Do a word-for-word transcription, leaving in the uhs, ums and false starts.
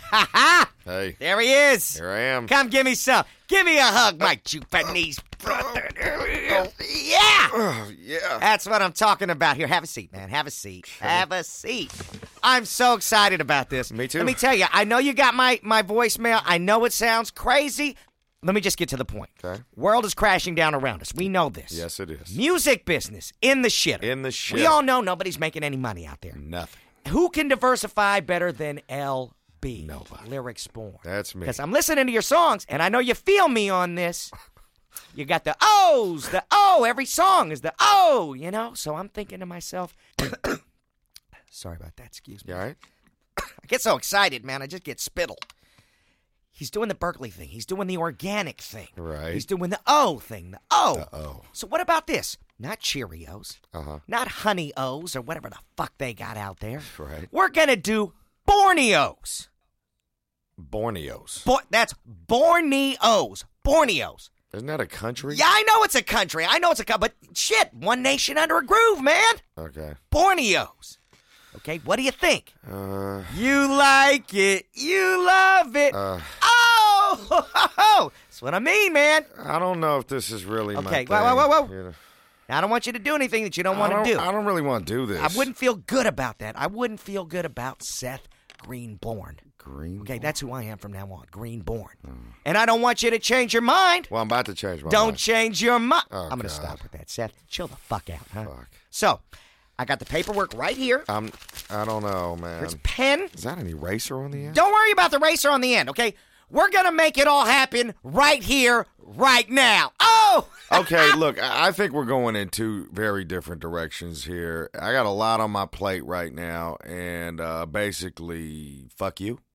Ha ha! Hey. There he is. Here I am. Come give me some. Give me a hug, my Japanese brother. Yeah! Oh, yeah. That's what I'm talking about. Here, have a seat, man. Have a seat. Have a seat. I'm so excited about this. Me too. Let me tell you, I know you got my, my voicemail. I know it sounds crazy. Let me just get to the point. Okay. World is crashing down around us. We know this. Yes, it is. Music business in the shit. In the shit. We all know nobody's making any money out there. Nothing. Who can diversify better than L B? Nobody. Lyrics Born. That's me. Because I'm listening to your songs, and I know you feel me on this. You got the O's, the O. Every song is the O, you know? So I'm thinking to myself, sorry about that, excuse me. You all right? I get so excited, man. I just get spittle. He's doing the Berkeley thing. He's doing the organic thing. Right. He's doing the O thing, the O. The O. So what about this? Not Cheerios. Uh-huh. Not Honey O's or whatever the fuck they got out there. Right. We're going to do Borneos. Borneos. Bo- that's Borneos. Borneos. Isn't that a country? Yeah, I know it's a country. I know it's a country. But shit, one nation under a groove, man. Okay. Borneos. Okay, what do you think? Uh. You like it. You love it. Uh. Oh, that's what I mean, man. I don't know if this is really my Okay, thing. whoa, whoa, whoa, whoa. You know. I don't want you to do anything that you don't want I to don't- do. I don't really want to do this. I wouldn't feel good about that. I wouldn't feel good about Seth Greenborn. Green. Okay, that's who I am from now on, Greenborn. Mm. And I don't want you to change your mind. Well, I'm about to change my Don't mind. change your mind. Oh, I'm going to God. stop with that, Seth. Chill the fuck out, huh? Fuck. So, I got the paperwork right here. I'm. I don't know, man. Here's a pen. Is that an eraser on the end? Don't worry about the racer on the end, okay? We're going to make it all happen right here, right now. Oh! Okay, look, I I think we're going in two very different directions here. I got a lot on my plate right now, and uh, basically, fuck you.